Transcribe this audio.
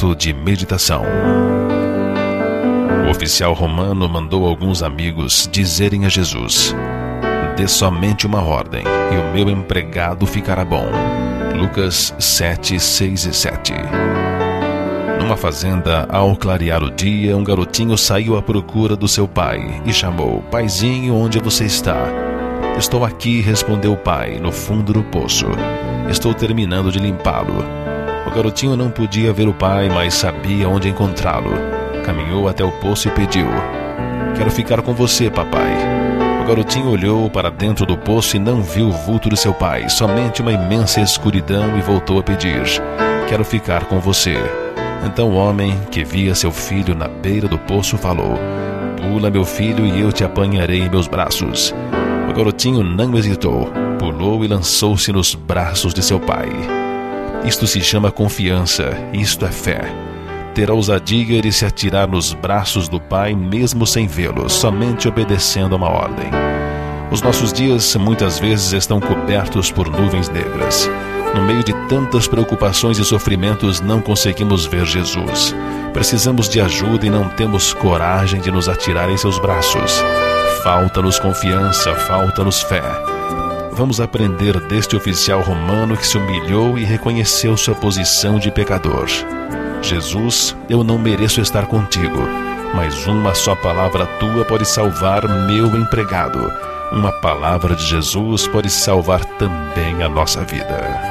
momento de meditação. O oficial romano mandou alguns amigos dizerem a Jesus: dê somente uma ordem e o meu empregado ficará bom. Lucas 7, 6 e 7. Numa fazenda, ao clarear o dia, um garotinho saiu à procura do seu pai e chamou: paizinho, onde você está? Estou aqui, respondeu o pai, no fundo do poço. Estou terminando de limpá-lo. O garotinho não podia ver o pai, mas sabia onde encontrá-lo. Caminhou até o poço e pediu: quero ficar com você, papai. O garotinho olhou para dentro do poço e não viu o vulto de seu pai, somente uma imensa escuridão, e voltou a pedir: quero ficar com você. Então o homem, que via seu filho na beira do poço, falou: pula, meu filho, e eu te apanharei em meus braços. O garotinho não hesitou, pulou e lançou-se nos braços de seu pai. Isto se chama confiança, isto é fé. Ter a ousadia de se atirar nos braços do pai mesmo sem vê-lo, somente obedecendo a uma ordem. Os nossos dias muitas vezes estão cobertos por nuvens negras. No meio de tantas preocupações e sofrimentos, não conseguimos ver Jesus. Precisamos de ajuda e não temos coragem de nos atirar em seus braços. Falta-nos confiança, falta-nos fé. Vamos aprender deste oficial romano que se humilhou e reconheceu sua posição de pecador. Jesus, eu não mereço estar contigo, mas uma só palavra tua pode salvar meu empregado. Uma palavra de Jesus pode salvar também a nossa vida.